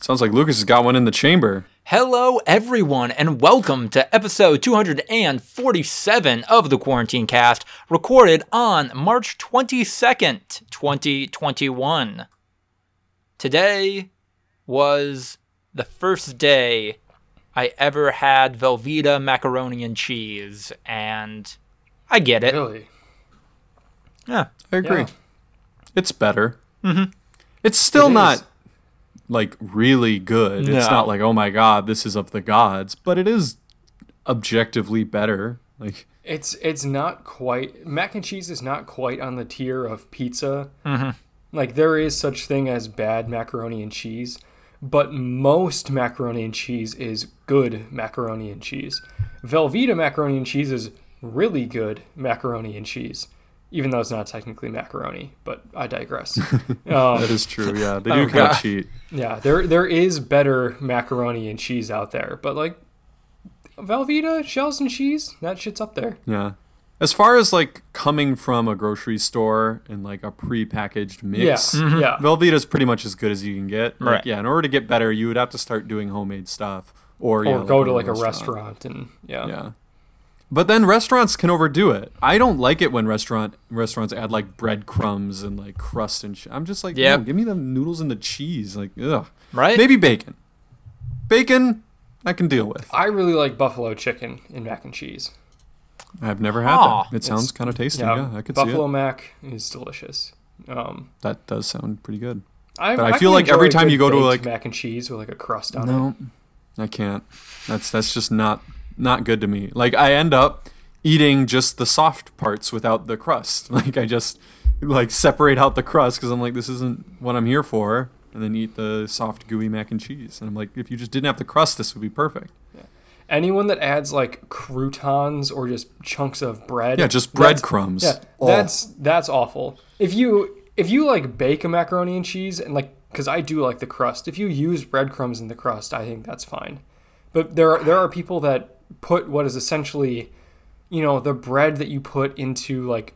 Sounds like Lucas has got one in the chamber. Hello, everyone, and welcome to episode 247 of the Quarantine Cast, recorded on March 22nd, 2021. Today was the first day I ever had Velveeta macaroni and cheese, and I get it. Really? Yeah, I agree. Yeah. It's better. Mm-hmm. It's still not, like, really good. It's No. not like, oh my god, this is of the gods, but it is objectively better. Like, It's not quite... Mac and cheese is not quite on the tier of pizza. Mm-hmm. Like, there is such thing as bad macaroni and cheese, but most macaroni and cheese is good macaroni and cheese. Velveeta macaroni and cheese is really good macaroni and cheese, even though it's not technically macaroni, but I digress. that is true, yeah. They do kind God. of cheat. Yeah, there is better macaroni and cheese out there, but like Velveeta shells and cheese, that shit's up there. Yeah. As far as, like, coming from a grocery store and, like, a pre-packaged mix, Yeah, yeah. Velveeta's pretty much as good as you can get. Like, Right. yeah, in order to get better, you would have to start doing homemade stuff. Or Go to like a restaurant and Yeah. But then restaurants can overdo it. I don't like it when restaurants add, like, breadcrumbs and, like, crust and shit. I'm just like, Yep. no, give me the noodles and the cheese. Like, ugh. Right? Maybe bacon. Bacon, I can deal with. I really like buffalo chicken in mac and cheese. I've never had Aw. that. It sounds kind of tasty. Yeah, I could see buffalo it. mac is delicious. That does sound pretty good. I I can feel like every enjoy a time good you go to, baked like- mac and cheese with like a crust on it. No, I can't. That's just not good to me. Like, I end up eating just the soft parts without the crust. Like, I just, like, separate out the crust because I'm like, this isn't what I'm here for, and then eat the soft, gooey mac and cheese. And I'm like, if you just didn't have the crust, this would be perfect. Anyone that adds like croutons or just chunks of bread, Yeah, just that's- breadcrumbs. Yeah, Oh. that's awful. If you like bake a macaroni and cheese and like, because I do like the crust. If you use breadcrumbs in the crust, I think that's fine. But there are people that put what is essentially, the bread that you put into like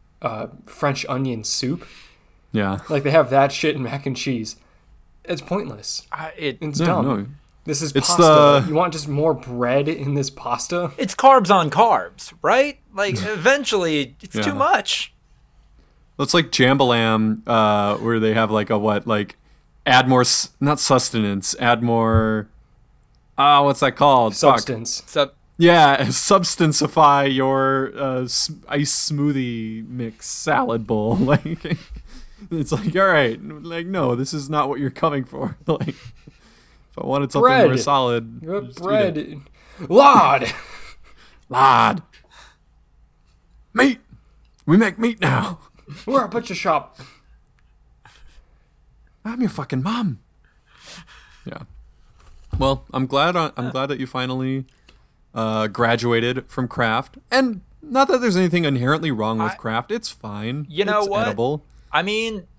French onion soup. Yeah. Like they have that shit in mac and cheese. It's pointless. It's Yeah, dumb. no. This is It's pasta. You want just more bread in this pasta? It's carbs on carbs, right? Like, eventually, it's Yeah. too much. It's like Jambalam, where they have, like, add more, not sustenance, add more, what's that called? Fuck. Substance. So, Yeah, substanceify your ice smoothie mix salad bowl. Like, it's like, all right, like, no, this is not what you're coming for. Like, if I wanted something Bread. more solid, You have just eat bread. it. Lard. Lard, meat. We make meat now. We're a butcher shop. I'm your fucking mom. Yeah. Well, I'm glad that you finally graduated from craft, and not that there's anything inherently wrong with craft. It's fine. You know it's what? Edible. I mean,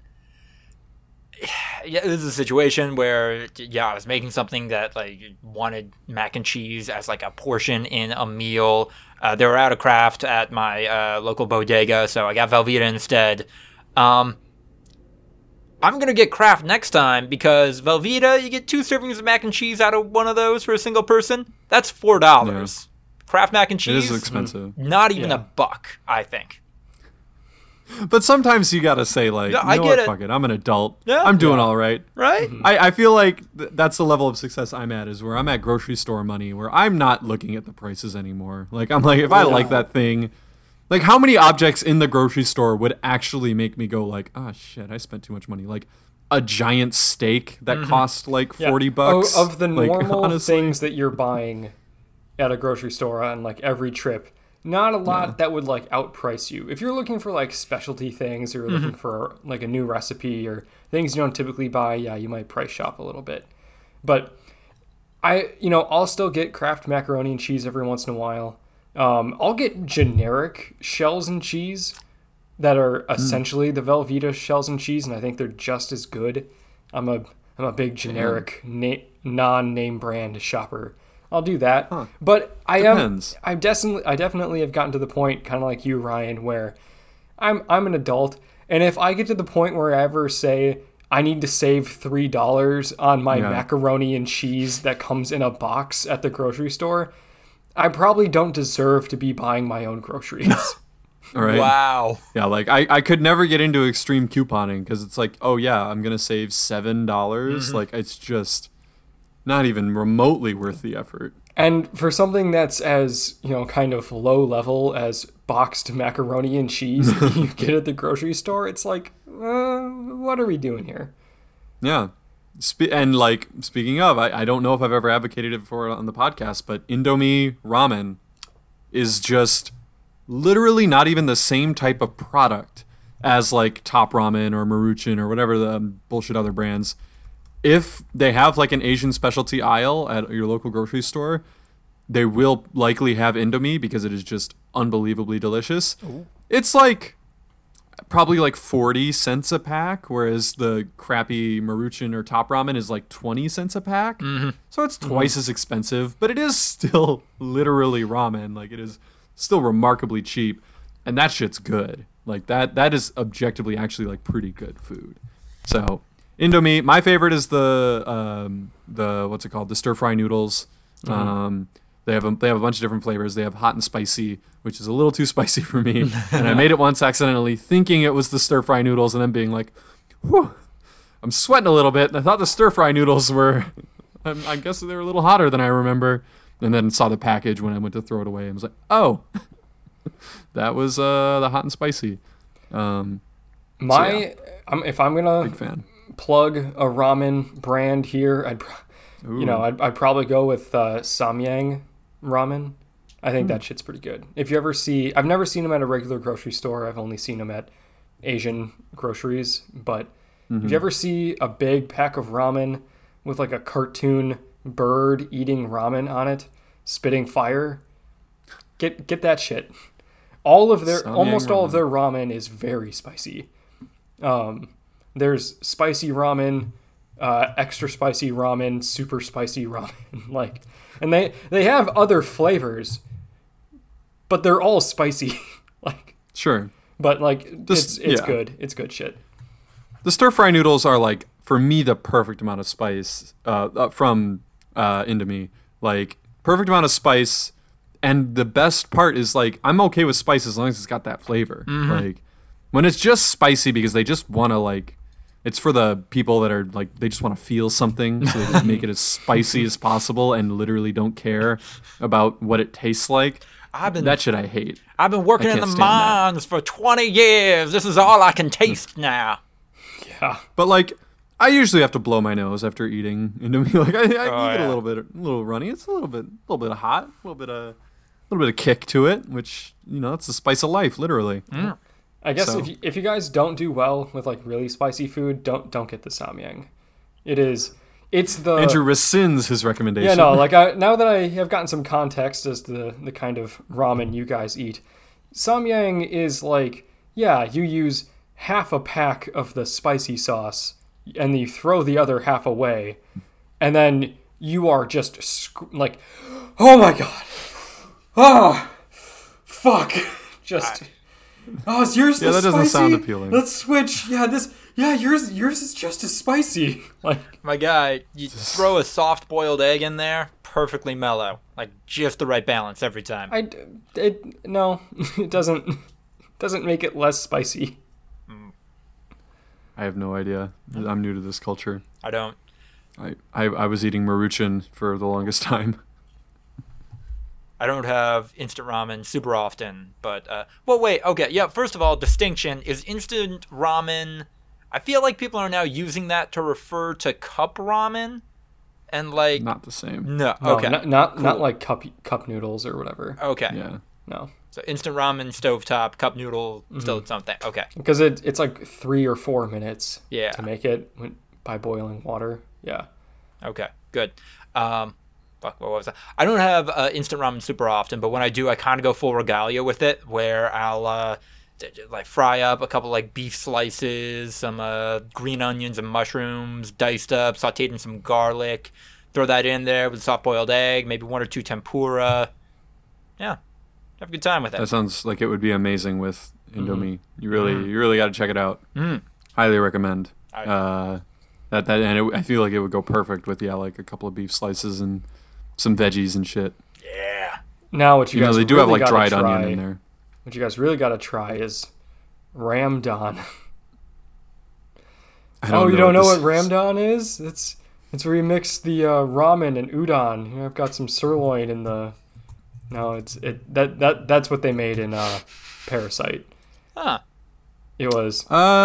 yeah, this is a situation where, I was making something that, like, wanted mac and cheese as, like, a portion in a meal. They were out of craft at my local bodega, so I got Velveeta instead. I'm going to get craft next time because Velveeta, you get 2 servings of mac and cheese out of one of those for a single person. That's $4. Yeah. Craft mac and It cheese, is expensive. not even Yeah. $1, I think. But sometimes you gotta say, like, Yeah, you I know get what, it. fuck it. I'm an adult. Yeah. I'm doing all right. Right? I feel like that's the level of success I'm at, is where I'm at grocery store money, where I'm not looking at the prices anymore. Like, I'm like, if I like that thing, like, how many objects in the grocery store would actually make me go like, ah, shit, I spent too much money? Like, a giant steak that cost like Yeah. $40. Of the Like, normal honestly. things that you're buying at a grocery store on like every trip, not a lot that would like outprice you. If you're looking for like specialty things or you're looking for like a new recipe or things you don't typically buy, yeah, you might price shop a little bit. But I'll still get Kraft macaroni and cheese every once in a while. I'll get generic shells and cheese that are essentially the Velveeta shells and cheese, and I think they're just as good. I'm a big generic non-name brand shopper. I'll do that. But Depends. I definitely have gotten to the point, kind of like you, Ryan, where I'm an adult, and if I get to the point where I ever say I need to save $3 on my macaroni and cheese that comes in a box at the grocery store, I probably don't deserve to be buying my own groceries. All right. Wow. Yeah, like I could never get into extreme couponing because it's like, oh yeah, I'm gonna save $7. Like it's just not even remotely worth the effort. And for something that's as, kind of low level as boxed macaroni and cheese that you get at the grocery store, it's like, what are we doing here? Yeah. And like, speaking of, I don't know if I've ever advocated it before on the podcast, but Indomie ramen is just literally not even the same type of product as like Top Ramen or Maruchan or whatever the bullshit other brands. If they have like an Asian specialty aisle at your local grocery store, they will likely have Indomie because it is just unbelievably delicious. Ooh. It's like probably like 40 cents a pack, whereas the crappy Maruchan or Top Ramen is like 20 cents a pack. So it's twice as expensive, but it is still literally ramen. Like it is still remarkably cheap, and that shit's good. Like that is objectively actually like pretty good food. So Indomie, my favorite is the what's it called? The stir fry noodles. They have a bunch of different flavors. They have hot and spicy, which is a little too spicy for me. And I made it once accidentally thinking it was the stir fry noodles and then being like, whew, I'm sweating a little bit. And I thought the stir fry noodles were, I guess they were a little hotter than I remember. And then saw the package when I went to throw it away and was like, oh, that was the hot and spicy. If I'm going big fan. to plug a ramen brand here, I'd probably go with Samyang ramen. I think that shit's pretty good. If you ever I've never seen them at a regular grocery store. I've only seen them at Asian groceries. But if you ever see a big pack of ramen with like a cartoon bird eating ramen on it, spitting fire, get that shit. Almost all of their ramen is very spicy. There's spicy ramen, extra spicy ramen, super spicy ramen, and they have other flavors, but they're all spicy. Sure. But it's good. It's good shit. The stir fry noodles are like, for me, the perfect amount of spice from Indomie. Like perfect amount of spice, and the best part is like I'm okay with spice as long as it's got that flavor. Like when it's just spicy because they just want to like. It's for the people that are like, they just want to feel something, so they just make it as spicy as possible and literally don't care about what it tastes like. That shit I hate. I've been working in the mines for 20 years. This is all I can taste now. Yeah. But like, I usually have to blow my nose after eating Indomie. Like I get a little runny. It's a little bit of hot, a little bit of kick to it, which, it's the spice of life, literally. I guess if you guys don't do well with like really spicy food, don't get the Samyang. It's the Andrew rescinds his recommendation. Yeah, no, now that I have gotten some context as to the kind of ramen you guys eat, Samyang is like, you use half a pack of the spicy sauce and you throw the other half away, and then you are just like, oh my god, oh fuck, just. Oh, is yours that spicy? Doesn't sound appealing. Let's switch. Yours is just as spicy. Like my guy, you throw a soft-boiled egg in there, perfectly mellow, like just the right balance every time. No, it doesn't make it less spicy. I have no idea. I'm new to this culture. I don't. I was eating Maruchan for the longest time. I don't have instant ramen super often, but wait, okay, yeah. First of all, distinction is instant ramen. I feel like people are now using that to refer to cup ramen, and like not the same. No, okay, not like cup noodles or whatever. Okay, yeah, no. So instant ramen, stovetop, cup noodle, still something. Okay, because it's like 3 or 4 minutes. Yeah. To make it by boiling water. Yeah. Okay, good. Fuck, what was that? I don't have instant ramen super often, but when I do, I kind of go full regalia with it, where I'll like fry up a couple like beef slices, some green onions and mushrooms diced up, sauteed in some garlic, throw that in there with a soft-boiled egg, maybe 1 or 2 tempura. Yeah, have a good time with it. That sounds like it would be amazing with Indomie. You really got to check it out. Highly recommend. I feel like it would go perfect with like a couple of beef slices and some veggies and shit. Yeah. Now, what you guys they do really have like gotta dried try, onion in there. What you guys really got to try is Ramdon. You don't know what Ramdon is? It's where you mix the ramen and udon. I've got some sirloin in the. No, that's what they made in Parasite. Huh. It was.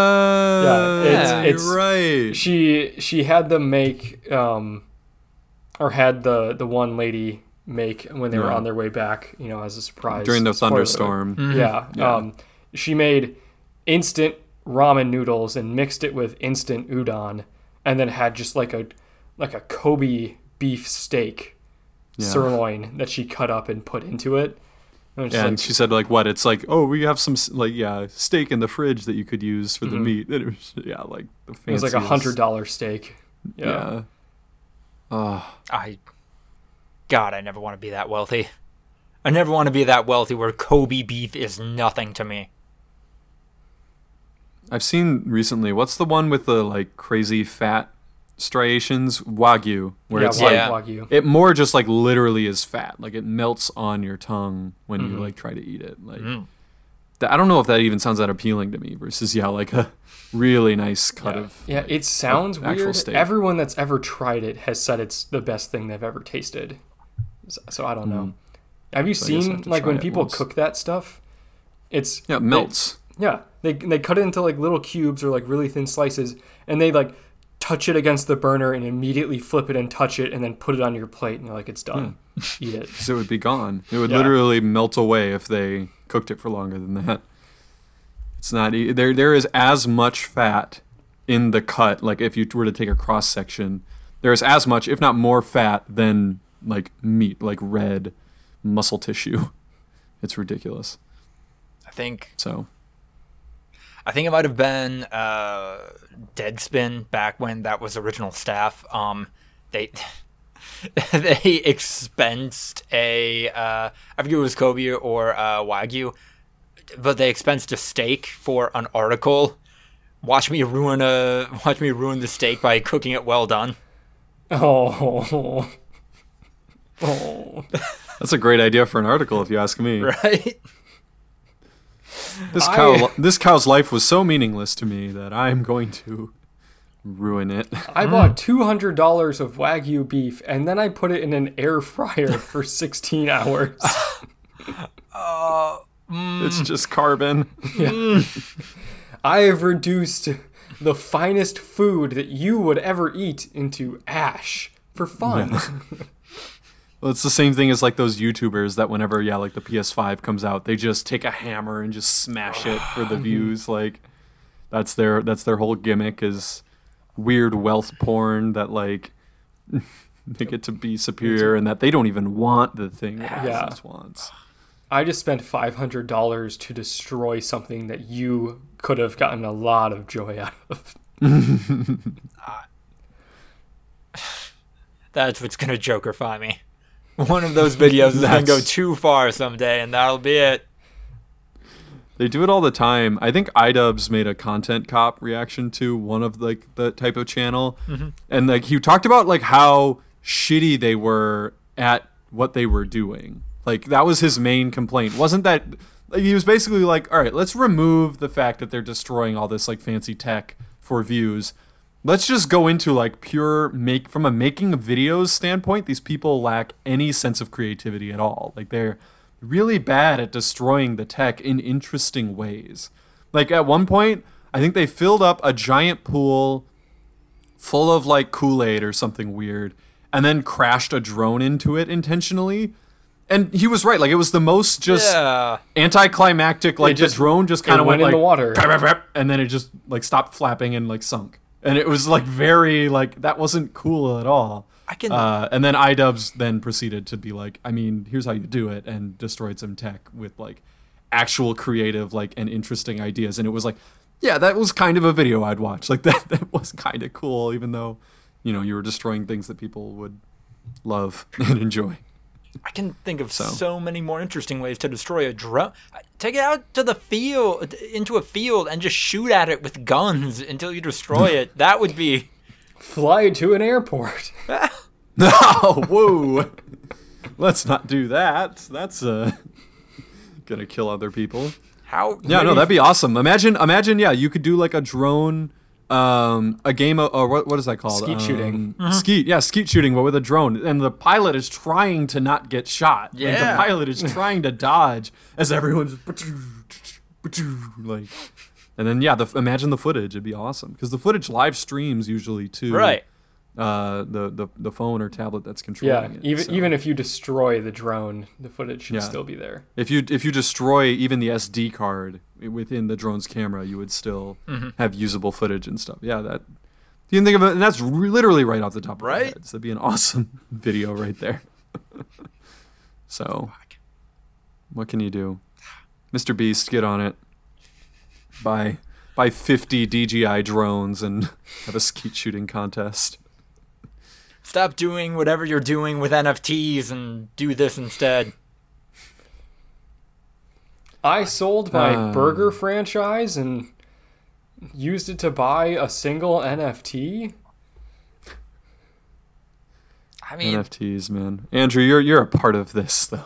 It's right. She had them make or had the one lady make when they were on their way back, as a surprise during the Spoiler thunderstorm. alert. Yeah. She made instant ramen noodles and mixed it with instant udon, and then had just like a Kobe beef steak sirloin that she cut up and put into it. And she said like, what? It's like, oh, we have some steak in the fridge that you could use for the meat. And it was like the fanciest. It was like $100 steak. Yeah. I never want to be that wealthy. I never want to be that wealthy where Kobe beef is nothing to me. I've seen recently, what's the one with the like crazy fat striations? Wagyu, where it's like Wagyu. it more just like literally is fat, like it melts on your tongue when you like try to eat it. Like I don't know if that even sounds that appealing to me versus like a really nice cut of it sounds weird. steak. Everyone that's ever tried it has said it's the best thing they've ever tasted. So I don't know. Have you seen like when people cook that stuff? It melts. They cut it into like little cubes or like really thin slices, and they like touch it against the burner and immediately flip it and touch it and then put it on your plate, and you're like, it's done. Eat it. Because it would be gone. It would literally melt away if they cooked it for longer than that. It's not there is as much fat in the cut. Like if you were to take a cross section, there is as much, if not more, fat than like meat, like red muscle tissue. It's ridiculous. I think so. I think it might have been Deadspin back when that was original staff. They expensed I forget if it was Kobe or Wagyu, but they expensed a steak for an article. Watch me ruin the steak by cooking it well done. Oh. That's a great idea for an article, if you ask me. Right? This cow's life was so meaningless to me that I'm going to ruin it. I bought $200 of Wagyu beef, and then I put it in an air fryer for 16 hours. It's just carbon. I have reduced the finest food that you would ever eat into ash for fun. Yeah. Well, it's the same thing as like those YouTubers that whenever like the PS5 comes out, they just take a hammer and just smash it for the views. Like that's their whole gimmick is weird wealth porn that like they get to be superior and that they don't even want the thing that business wants. I just spent $500 to destroy something that you could have gotten a lot of joy out of. That's what's gonna Jokerify me. One of those videos is going to go too far someday, and that'll be it. They do it all the time. I think iDubbbz made a Content Cop reaction to one of like the type of channel, and like he talked about like how shitty they were at what they were doing. Like that was his main complaint. Wasn't that like, he was basically like, all right, let's remove the fact that they're destroying all this like fancy tech for views. Let's just go into like from a making of videos standpoint, these people lack any sense of creativity at all. Like they're really bad at destroying the tech in interesting ways. Like at one point, I think they filled up a giant pool full of like Kool-Aid or something weird and then crashed a drone into it intentionally. And he was right. Like it was the most just anticlimactic. Like the drone just kind of went in like the water, and then it just like stopped flapping and like sunk. And it was like very like that wasn't cool at all. And then iDubbbz then proceeded to be like, I mean, here's how you do it, and destroyed some tech with like actual creative like and interesting ideas. And it was like, yeah, that was kind of a video I'd watch. Like that was kind of cool, even though you were destroying things that people would love and enjoy. I can think of so many more interesting ways to destroy a drone. Take it out to the field, into a field, and just shoot at it with guns until you destroy it. That would be Fly to an airport. No, whoa. Let's not do that. That's gonna kill other people. How? Yeah, no, that'd be awesome. Imagine, yeah, you could do like a drone, a game of, or what is that called? Skeet shooting. Skeet shooting, but with a drone, and the pilot is trying to not get shot. Like, Yeah. the pilot is trying to dodge as everyone's like, and then yeah, imagine the footage. It'd be awesome because the footage live streams usually too. Right. The phone or tablet that's Yeah, controlling it. even if you destroy the drone, the footage should Yeah. still be there. If you destroy even the SD card within the drone's camera, you would still have usable footage and stuff. Yeah, that you can think of it, and that's literally right off the top of our Right? heads. That'd be an awesome video right there. So, what can you do, Mr. Beast? Get on it. Buy 50 DJI drones and have a skeet shooting contest. Stop doing whatever you're doing with NFTs and do this instead. I sold my burger franchise and used it to buy a single NFT. I mean, NFTs, man. Andrew, you're a part of this though.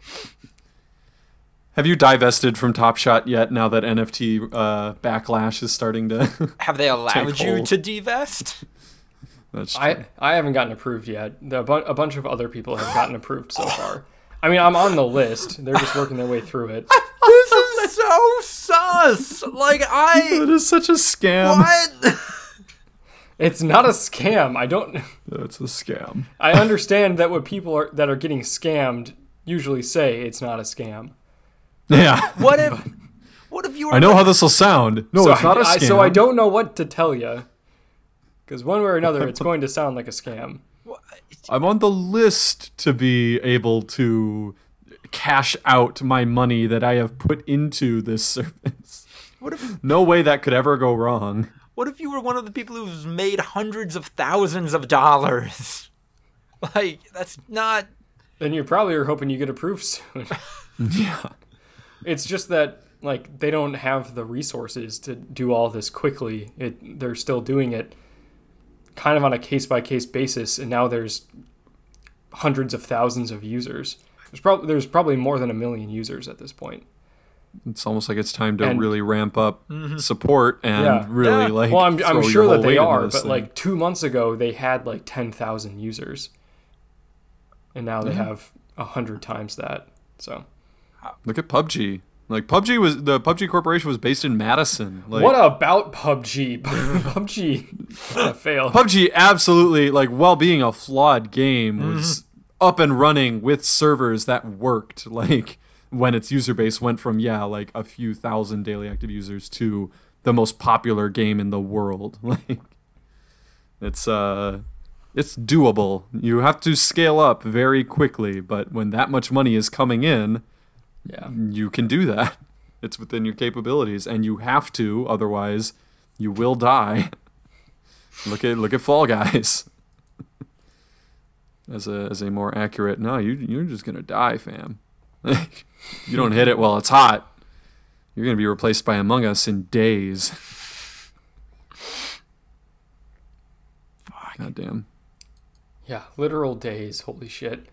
Have you divested from Top Shot yet? Now that NFT backlash is starting to. have they allowed Take you hold. to divest? That's true. I haven't gotten approved yet. A bunch of other people have gotten approved so far. I mean, I'm on the list. They're just working their way through it. This is so sus. Like, That is such a scam. What? It's not a scam. It's a scam. I understand that what people that are getting scammed usually say it's not a scam. Yeah. What if you were... I know how this will sound. No, it's not a scam. So I don't know what to tell you. Because one way or another, it's going to sound like a scam. I'm on the list to be able to cash out my money that I have put into this service. What if No way that could ever go wrong. What if you were one of the people who's made hundreds of thousands of dollars? Like, that's not... Then you probably are hoping you get approved soon. Yeah. It's just that, like, they don't have the resources to do all this quickly. They're still doing it kind of on a case-by-case basis, and now there's hundreds of thousands of users. There's probably more than 1 million users at this point. It's almost like it's time to And- really ramp up support and Yeah. really Yeah. like. Well, I'm throw sure your that whole they weight into are, this but thing. like 2 months ago, they had like 10,000 users, and now they have 100 times that. So Look at PUBG. Like the PUBG Corporation was based in Madison. Like, what about PUBG? PUBG kind of failed. PUBG absolutely, like, while being a flawed game, was up and running with servers that worked. Like, when its user base went from, like a few thousand daily active users to the most popular game in the world. Like, it's doable. You have to scale up very quickly, but when that much money is coming in, Yeah. you can do that. It's within your capabilities, and you have to, otherwise you will die. Look at Fall Guys. as a more accurate, no, you're just gonna die, fam. You don't hit it while it's hot, you're gonna be replaced by Among Us in days. God damn. Yeah, literal days. Holy shit.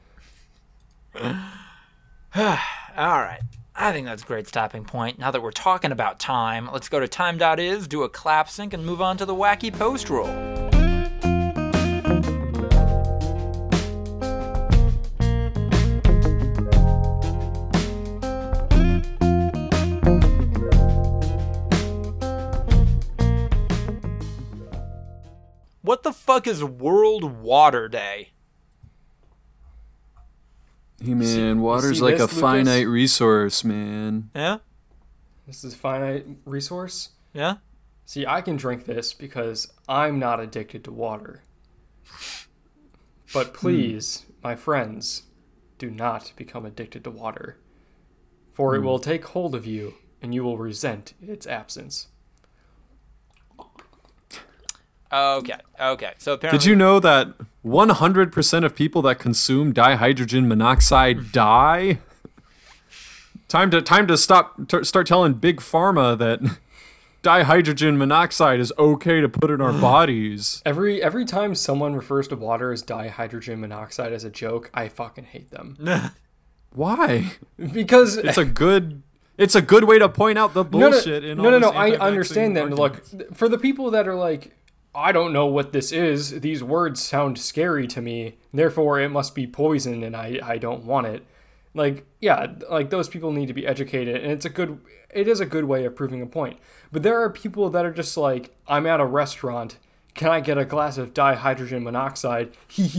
All right. I think that's a great stopping point. Now that we're talking about time, let's go to time.is, do a clap sync, and move on to the wacky post roll. What the fuck is World Water Day? Hey man, water's see like this, a Lucas? finite resource, man. Yeah? This is a finite resource. Yeah? See, I can drink this because I'm not addicted to water. But please, my friends, do not become addicted to water. For it will take hold of you, and you will resent its absence. Okay. So apparently... Did you know that 100% of people that consume dihydrogen monoxide die? Time to start telling big pharma that dihydrogen monoxide is okay to put in our bodies. Every time someone refers to water as dihydrogen monoxide as a joke, I fucking hate them. Why? Because It's a good way to point out the bullshit. No. I understand that. Look, for the people that are like, I don't know what this is. These words sound scary to me. Therefore, it must be poison, and I don't want it. Like, yeah, like those people need to be educated, and it is a good way of proving a point. But there are people that are just like, I'm at a restaurant. Can I get a glass of dihydrogen monoxide?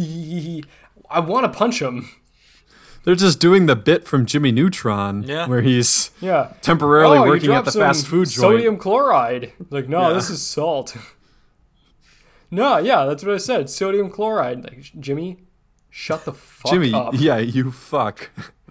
I want to punch them. They're just doing the bit from Jimmy Neutron, where he's temporarily working at the fast food joint. Sodium chloride. Like, no, this is salt. No, yeah, that's what I said. Sodium chloride. Like, Jimmy, shut the fuck up. Yeah, you fuck.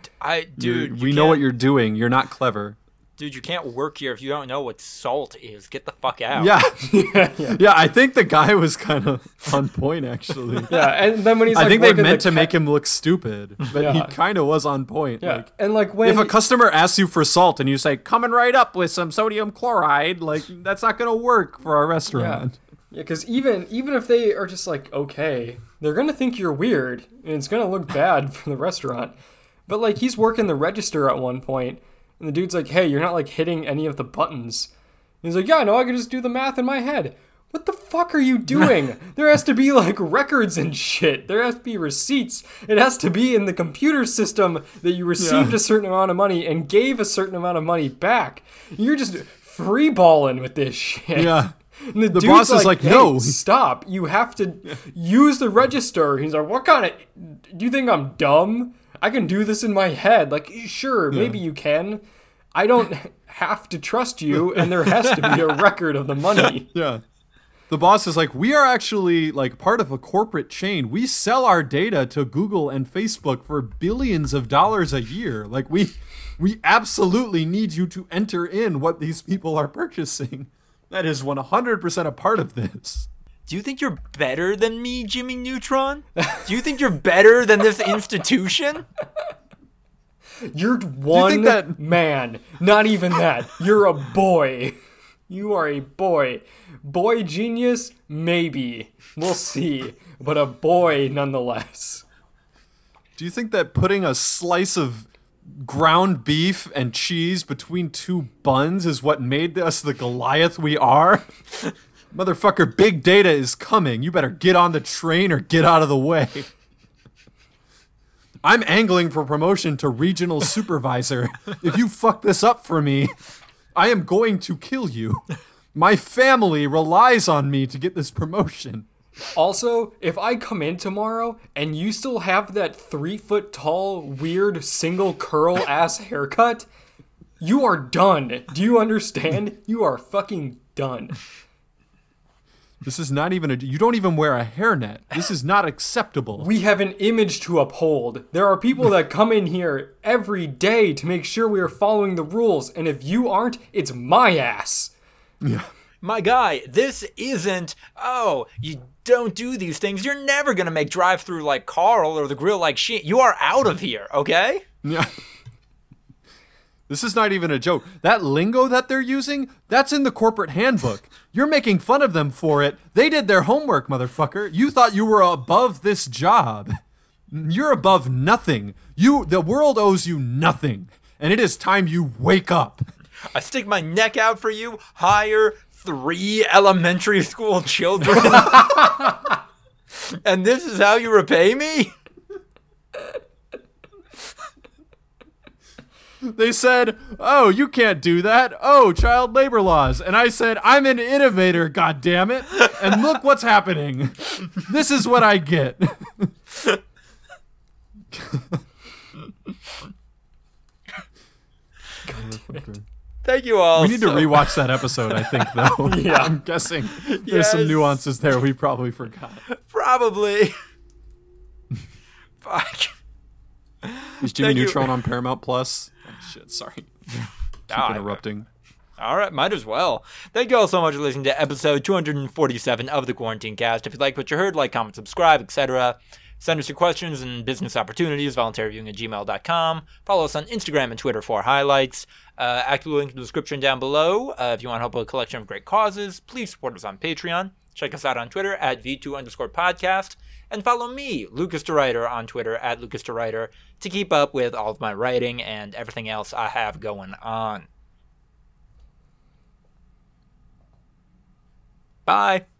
We know what you're doing. You're not clever. Dude, you can't work here if you don't know what salt is. Get the fuck out. Yeah. Yeah, I think the guy was kind of on point, actually. Yeah, and then when he's I think they meant to make him look stupid, but he kind of was on point. Yeah, and like when... If a customer asks you for salt and you say, coming right up with some sodium chloride, like, that's not going to work for our restaurant. Yeah, because even if they are just like, okay, they're going to think you're weird, and it's going to look bad for the restaurant. But, like, he's working the register at one point, and the dude's like, hey, you're not, like, hitting any of the buttons. And he's like, yeah, no, I can just do the math in my head. What the fuck are you doing? There has to be, like, records and shit. There has to be receipts. It has to be in the computer system that you received a certain amount of money and gave a certain amount of money back. You're just freeballing with this shit. Yeah. And the boss is like, hey, no. Stop. You have to use the register. He's like, what kind of... Do you think I'm dumb? I can do this in my head. Like, sure, maybe you can. I don't have to trust you, and there has to be a record of the money. Yeah. The boss is like, we are actually, like, part of a corporate chain. We sell our data to Google and Facebook for billions of dollars a year. Like, we absolutely need you to enter in what these people are purchasing. That is 100% a part of this. Do you think you're better than me, Jimmy Neutron? Do you think you're better than this institution? You're one man. Not even that. You're a boy. You are a boy. Boy genius? Maybe. We'll see. But a boy nonetheless. Do you think that putting a slice of ground beef and cheese between two buns is what made us the Goliath we are? Motherfucker, big data is coming. You better get on the train or get out of the way. I'm angling for promotion to regional supervisor. If you fuck this up for me, I am going to kill you. My family relies on me to get this promotion. Also, if I come in tomorrow and you still have that 3-foot tall, weird, single curl ass haircut, you are done. Do you understand? You are fucking done. This is not even you don't even wear a hairnet. This is not acceptable. We have an image to uphold. There are people that come in here every day to make sure we are following the rules, and if you aren't, it's my ass. Yeah. My guy, this isn't, you don't do these things. You're never going to make drive-thru like Carl or the grill like shit. You are out of here, okay? Yeah. This is not even a joke. That lingo that they're using, that's in the corporate handbook. You're making fun of them for it. They did their homework, motherfucker. You thought you were above this job. You're above nothing. The world owes you nothing. And it is time you wake up. I stick my neck out for you, hire 3 elementary school children. And this is how you repay me? They said, oh, you can't do that. Oh, child labor laws. And I said, I'm an innovator, goddammit. And look what's happening. This is what I get. Thank you all. We need to rewatch that episode, I think, though. Yeah. I'm guessing there's some nuances there we probably forgot. Probably. Fuck. Is Jimmy Neutron on Paramount Plus? Oh, shit, sorry. Keep interrupting. All right, might as well. Thank you all so much for listening to episode 247 of the Quarantine Cast. If you like what you heard, like, comment, subscribe, etc. Send us your questions and business opportunities, voluntaryviewing@gmail.com. Follow us on Instagram and Twitter for highlights. Active link in the description down below. If you want to help a collection of great causes, please support us on Patreon. Check us out on Twitter at V2_podcast. And follow me, Lucas DeRuyter, on Twitter at Lucas DeRuyter to keep up with all of my writing and everything else I have going on. Bye.